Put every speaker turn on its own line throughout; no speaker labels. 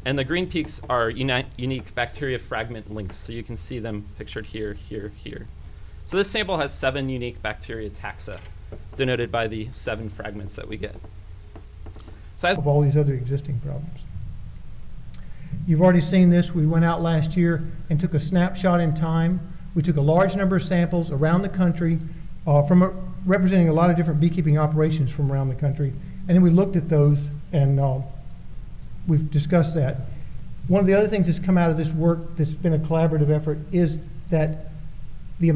And the green peaks are unique bacteria fragment links, so you can see them pictured here, here, here. So this sample has 7 unique bacteria taxa, denoted by the 7 fragments that we get. So
of all these other existing problems. You've already seen this. We went out last year and took a snapshot in time. We took a large number of samples around the country, representing a lot of different beekeeping operations from around the country, and then we looked at those and we've discussed that. One of the other things that's come out of this work that's been a collaborative effort is that the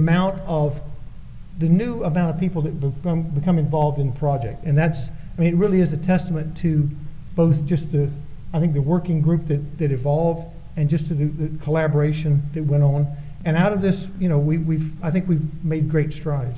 new amount of people that become involved in the project. And that's, I mean, it really is a testament to both just the working group that evolved and just to the collaboration that went on. And out of this, you know, I think we've made great strides.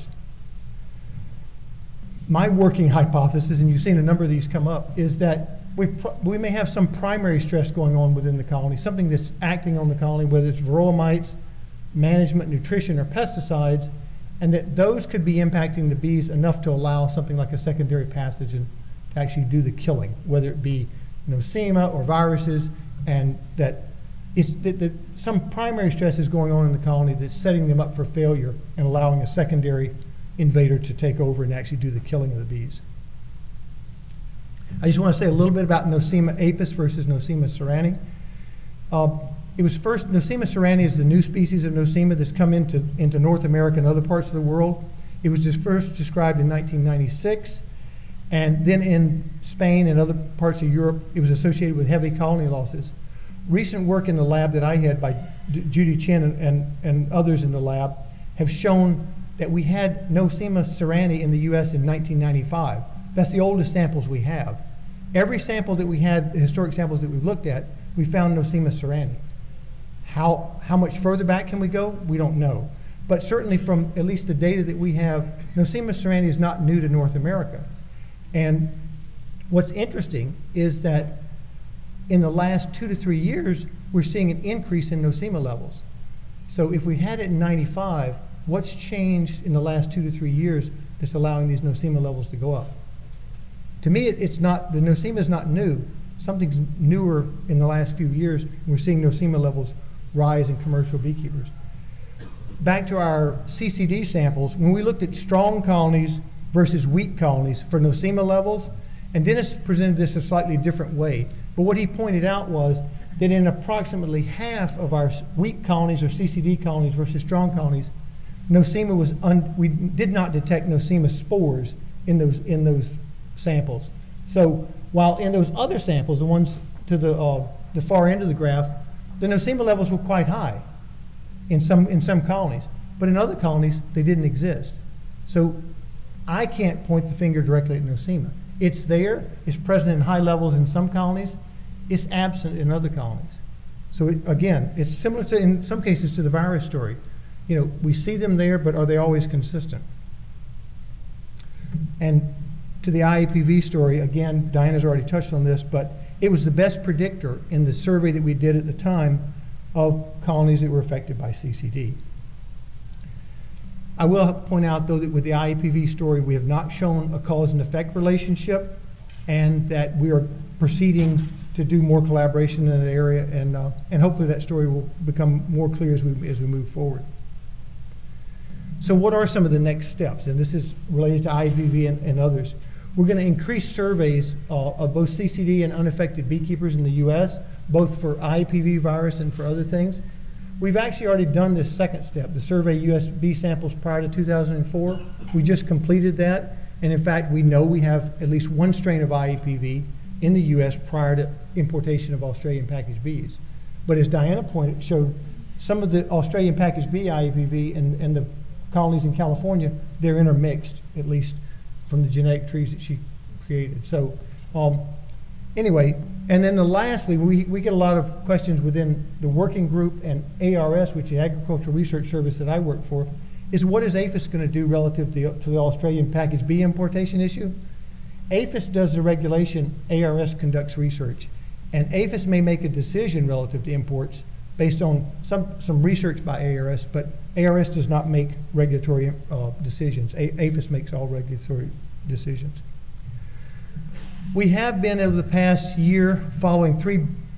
My working hypothesis, and you've seen a number of these come up, is that we may have some primary stress going on within the colony, something that's acting on the colony, whether it's varroa mites, management, nutrition, or pesticides, and that those could be impacting the bees enough to allow something like a secondary pathogen to actually do the killing, whether it be nosema or viruses, and that some primary stress is going on in the colony that's setting them up for failure and allowing a secondary invader to take over and actually do the killing of the bees. I just want to say a little bit about Nosema apis versus Nosema ceranae. It was first, Nosema ceranae is the new species of Nosema that's come into North America and other parts of the world. It was first described in 1996, and then in Spain and other parts of Europe, it was associated with heavy colony losses. Recent work in the lab that I had by Judy Chin and others in the lab have shown that we had Nosema ceranae in the U.S. in 1995. That's the oldest samples we have. Every sample that we had, the historic samples that we've looked at, we found Nosema ceranae. How much further back can we go? We don't know. But certainly from at least the data that we have, Nosema ceranae is not new to North America. And what's interesting is that in the last 2 to 3 years, we're seeing an increase in Nosema levels. So if we had it in 95, what's changed in the last 2 to 3 years that's allowing these Nosema levels to go up? To me, it's not, the Nosema is not new. Something's newer in the last few years. We're seeing Nosema levels rise in commercial beekeepers. Back to our CCD samples, when we looked at strong colonies versus weak colonies for Nosema levels, and Dennis presented this a slightly different way, but what he pointed out was that in approximately half of our weak colonies or CCD colonies versus strong colonies, Nosema was we did not detect Nosema spores in those samples. So while in those other samples, the ones to the far end of the graph, the Nosema levels were quite high in some colonies, but in other colonies they didn't exist. So I can't point the finger directly at Nosema. It's there, it's present in high levels in some colonies, it's absent in other colonies. So again, it's similar to, in some cases, to the virus story. You know, we see them there, but are they always consistent? And to the IAPV story, again, Diana's already touched on this, but it was the best predictor in the survey that we did at the time of colonies that were affected by CCD. I will point out, though, that with the IAPV story, we have not shown a cause and effect relationship, and that we are proceeding to do more collaboration in that area, and hopefully that story will become more clear as we move forward. So what are some of the next steps? And this is related to IAPV and others. We're going to increase surveys of both CCD and unaffected beekeepers in the U.S., both for IAPV virus and for other things. We've actually already done this second step, the survey U.S. bee samples prior to 2004. We just completed that, and in fact, we know we have at least one strain of IAPV in the U.S. prior to importation of Australian packaged bees. But as Diana showed, some of the Australian packaged bee IAPV and the colonies in California, they're intermixed, at least from the genetic trees that she created. So anyway, and then lastly, we get a lot of questions within the working group and ARS, which is the Agricultural Research Service that I work for, is what is APHIS going to do relative to the Australian packaged bee importation issue? APHIS does the regulation, ARS conducts research. And APHIS may make a decision relative to imports based on some research by ARS, but ARS does not make regulatory decisions. APHIS makes all regulatory decisions. We have been, over the past year, following 3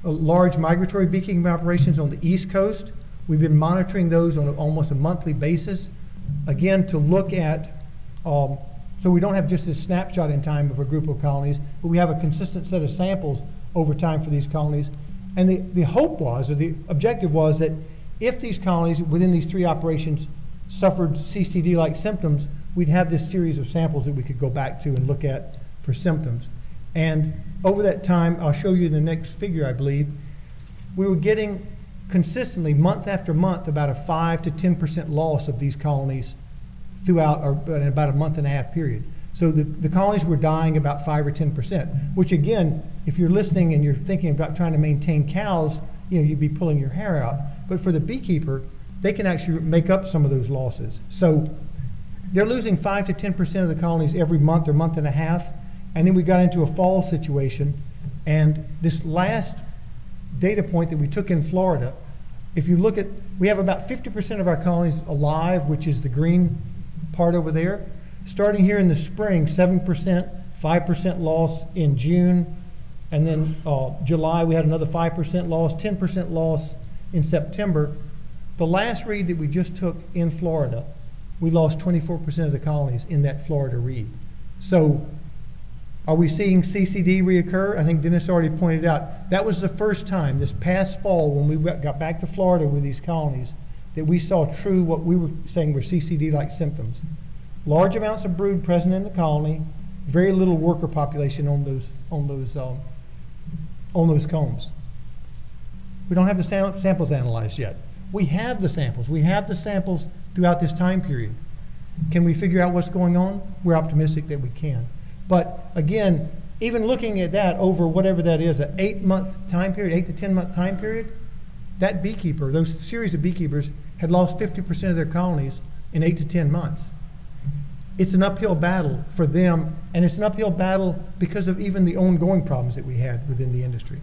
large migratory beekeeping operations on the East Coast. We've been monitoring those on almost a monthly basis, again, to look at, so we don't have just this snapshot in time of a group of colonies, but we have a consistent set of samples over time for these colonies. And the hope was, or the objective was, that if these colonies within these 3 operations suffered CCD-like symptoms, we'd have this series of samples that we could go back to and look at for symptoms. And over that time, I'll show you the next figure, I believe, we were getting consistently, month after month, about a 5 to 10% loss of these colonies throughout in about a month and a half period. So the colonies were dying about 5 or 10%, which again, if you're listening and you're thinking about trying to maintain cows, you'd be pulling your hair out. But for the beekeeper, they can actually make up some of those losses. So they're losing 5 to 10% of the colonies every month or month and a half. And then we got into a fall situation. And this last data point that we took in Florida, if you look at, we have about 50% of our colonies alive, which is the green part over there. Starting here in the spring, 7%, 5% loss in June. And then July, we had another 5% loss, 10% loss in September. The last read that we just took in Florida, we lost 24% of the colonies in that Florida read. So are we seeing CCD reoccur? I think Dennis already pointed out that was the first time this past fall when we got back to Florida with these colonies that we saw true what we were saying were CCD-like symptoms. Large amounts of brood present in the colony, very little worker population on those combs. We don't have the samples analyzed yet. We have the samples. We have the samples throughout this time period. Can we figure out what's going on? We're optimistic that we can. But again, even looking at that over whatever that is, an 8-month time period, 8 to 10-month time period, that beekeeper, those series of beekeepers had lost 50% of their colonies in 8 to 10 months. It's an uphill battle for them, and it's an uphill battle because of even the ongoing problems that we had within the industry.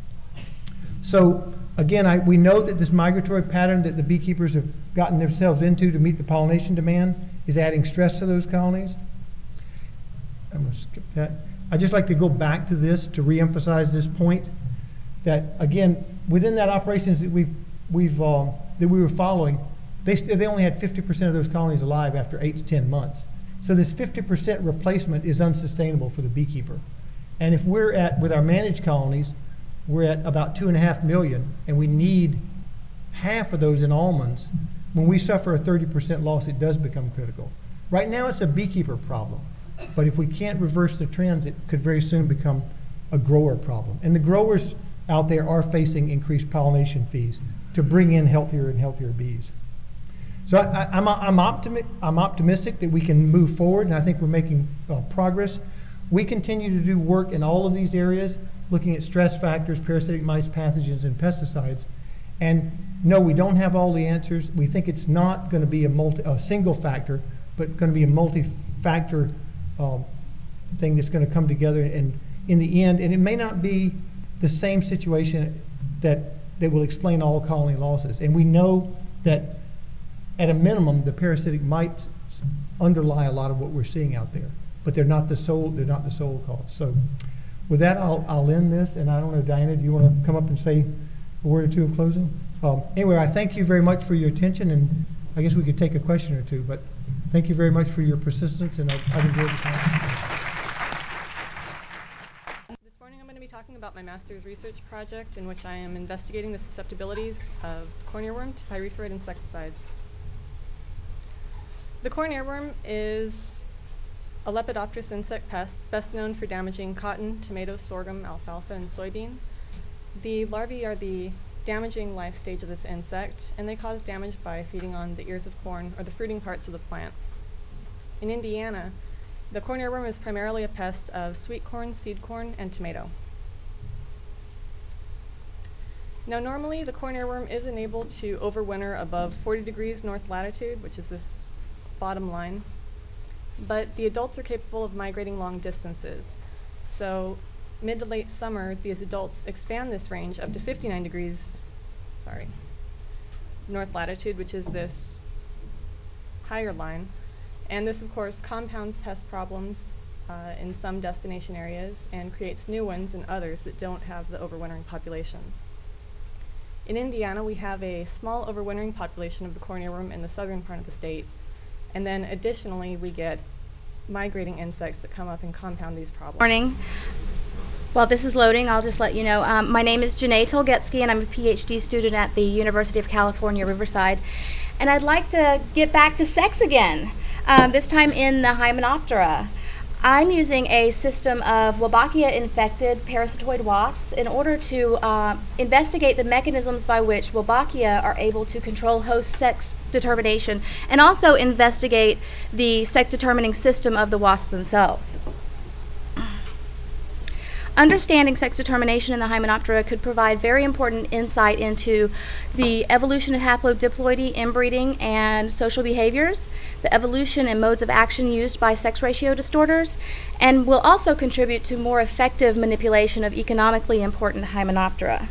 So again, we know that this migratory pattern that the beekeepers have gotten themselves into to meet the pollination demand is adding stress to those colonies. I'm going to skip that. I'd just like to go back to this to re-emphasize this point that, again, within that operations that we were following, they only had 50% of those colonies alive after 8 to 10 months. So this 50% replacement is unsustainable for the beekeeper. And if we're at, with our managed colonies, we're at about 2.5 million, and we need half of those in almonds. When we suffer a 30% loss, it does become critical. Right now it's a beekeeper problem, but if we can't reverse the trends, it could very soon become a grower problem. And the growers out there are facing increased pollination fees to bring in healthier and healthier bees. So I'm optimistic that we can move forward, and I think we're making progress. We continue to do work in all of these areas, looking at stress factors, parasitic mice, pathogens, and pesticides. And no, we don't have all the answers. We think it's not going to be a single factor, but going to be a multi-factor thing that's going to come together and in the end. And it may not be the same situation that will explain all colony losses. And we know that at a minimum, the parasitic mites underlie a lot of what we're seeing out there, but they're not the sole cause. So with that, I'll end this, and I don't know, Diana, do you want to come up and say a word or two in closing? Anyway, I thank you very much for your attention, and I guess we could take a question or two, but thank you very much for your persistence, and I've enjoyed the time.
This morning I'm going to be talking about my master's research project in which I am investigating the susceptibilities of corn earworm to pyrethroid insecticides. The corn earworm is a Lepidopterous insect pest best known for damaging cotton, tomato, sorghum, alfalfa, and soybean. The larvae are the damaging life stage of this insect, and they cause damage by feeding on the ears of corn or the fruiting parts of the plant. In Indiana, the corn earworm is primarily a pest of sweet corn, seed corn, and tomato. Now normally the corn earworm is unable to overwinter above 40 degrees north latitude, which is this bottom line, but the adults are capable of migrating long distances. So mid to late summer, these adults expand this range up to 59 degrees north latitude, which is this higher line. And this, of course, compounds pest problems in some destination areas and creates new ones in others that don't have the overwintering populations. In Indiana, we have a small overwintering population of the cornearworm in the southern part of the state, and then additionally we get migrating insects that come up and compound these problems.
Morning. While this is loading, I'll just let you know, my name is Janae Tolgetsky, and I'm a PhD student at the University of California, Riverside. And I'd like to get back to sex again, this time in the Hymenoptera. I'm using a system of Wolbachia-infected parasitoid wasps in order to investigate the mechanisms by which Wolbachia are able to control host sex determination, and also investigate the sex-determining system of the wasps themselves. Understanding sex determination in the Hymenoptera could provide very important insight into the evolution of haplodiploidy, inbreeding, and social behaviors, the evolution and modes of action used by sex ratio distorters, and will also contribute to more effective manipulation of economically important Hymenoptera.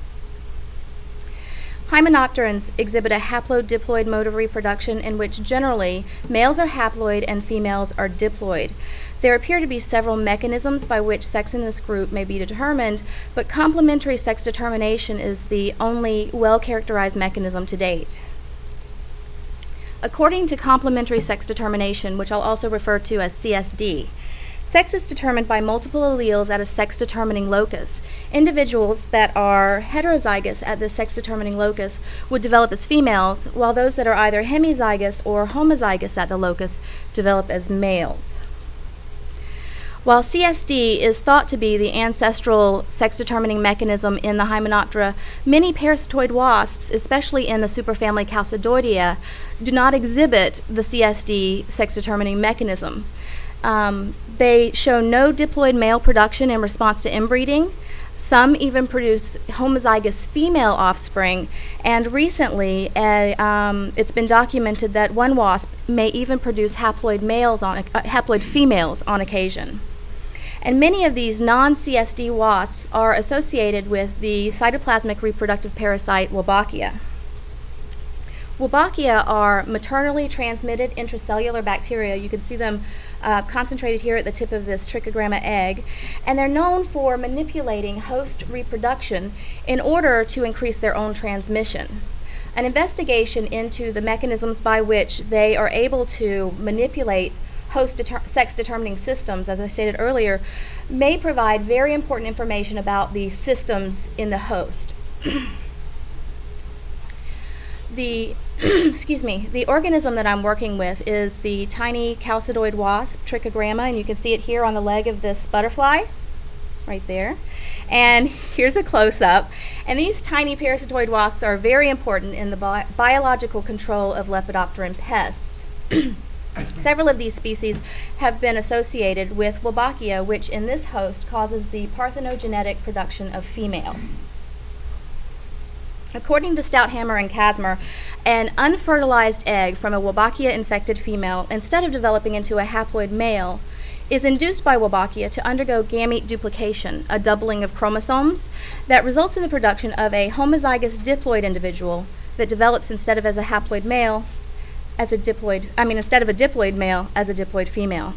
Hymenopterans exhibit a haplodiploid mode of reproduction in which generally males are haploid and females are diploid. There appear to be several mechanisms by which sex in this group may be determined, but complementary sex determination is the only well-characterized mechanism to date. According to complementary sex determination, which I'll also refer to as CSD, sex is determined by multiple alleles at a sex-determining locus. Individuals that are heterozygous at this sex-determining locus would develop as females, while those that are either hemizygous or homozygous at the locus develop as males. While CSD is thought to be the ancestral sex-determining mechanism in the Hymenoptera, many parasitoid wasps, especially in the superfamily Chalcidoidea, do not exhibit the CSD sex-determining mechanism. They show no diploid male production in response to inbreeding. Some even produce homozygous female offspring, and recently it's been documented that one wasp may even produce haploid females on occasion. And many of these non-CSD wasps are associated with the cytoplasmic reproductive parasite Wolbachia. Wolbachia are maternally transmitted intracellular bacteria. You can see them concentrated here at the tip of this trichogramma egg, and they're known for manipulating host reproduction in order to increase their own transmission. An investigation into the mechanisms by which they are able to manipulate host sex-determining systems, as I stated earlier, may provide very important information about the systems in the host. The organism that I'm working with is the tiny chalcidoid wasp, Trichogramma, and you can see it here on the leg of this butterfly, right there. And here's a close-up. And these tiny parasitoid wasps are very important in the biological control of Lepidopteran pests. Several of these species have been associated with Wolbachia, which in this host causes the parthenogenetic production of female. According to Stouthammer and Kasmer, an unfertilized egg from a Wolbachia-infected female, instead of developing into a haploid male, is induced by Wolbachia to undergo gamete duplication, a doubling of chromosomes, that results in the production of a homozygous diploid individual that develops instead of as a haploid male, as a diploid, instead of a diploid male, as a diploid female.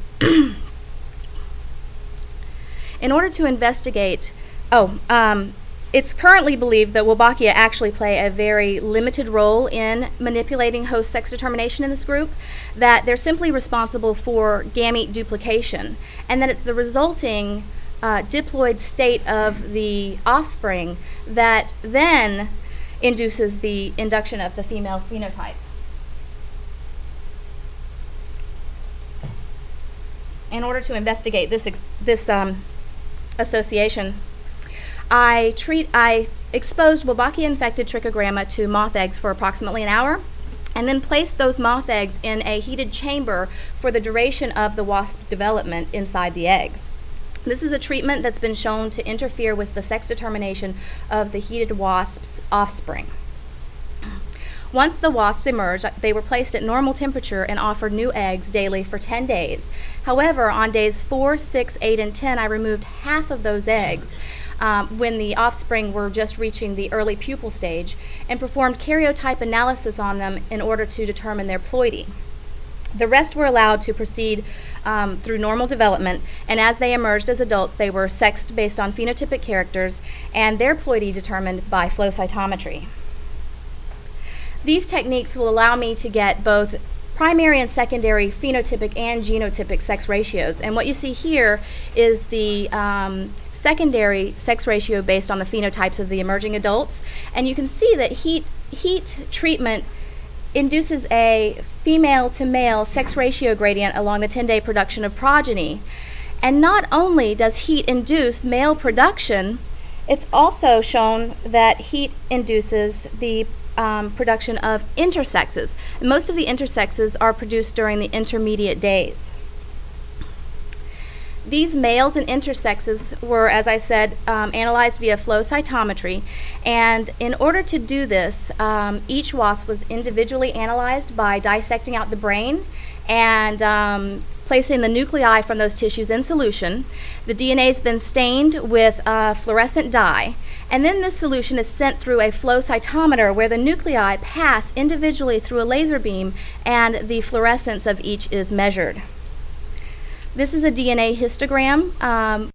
In order to investigate, it's currently believed that Wolbachia actually play a very limited role in manipulating host sex determination in this group, that they're simply responsible for gamete duplication, and that it's the resulting diploid state of the offspring that then induces the induction of the female phenotype. In order to investigate this association, I exposed Wolbachia-infected trichogramma to moth eggs for approximately an hour, and then placed those moth eggs in a heated chamber for the duration of the wasp development inside the eggs. This is a treatment that's been shown to interfere with the sex determination of the heated wasp's offspring. Once the wasps emerged, they were placed at normal temperature and offered new eggs daily for 10 days. However, on days 4, 6, 8, and 10, I removed half of those eggs when the offspring were just reaching the early pupal stage, and performed karyotype analysis on them in order to determine their ploidy. The rest were allowed to proceed through normal development, and as they emerged as adults, they were sexed based on phenotypic characters and their ploidy determined by flow cytometry. These techniques will allow me to get both primary and secondary phenotypic and genotypic sex ratios. And what you see here is the secondary sex ratio based on the phenotypes of the emerging adults. And you can see that heat treatment induces a female to male sex ratio gradient along the 10-day production of progeny. And not only does heat induce male production, it's also shown that heat induces the production of intersexes. And most of the intersexes are produced during the intermediate days. These males and intersexes were, as I said, analyzed via flow cytometry, and in order to do this, each wasp was individually analyzed by dissecting out the brain and placing the nuclei from those tissues in solution. The DNA is then stained with a fluorescent dye, and then this solution is sent through a flow cytometer where the nuclei pass individually through a laser beam and the fluorescence of each is measured. This is a DNA histogram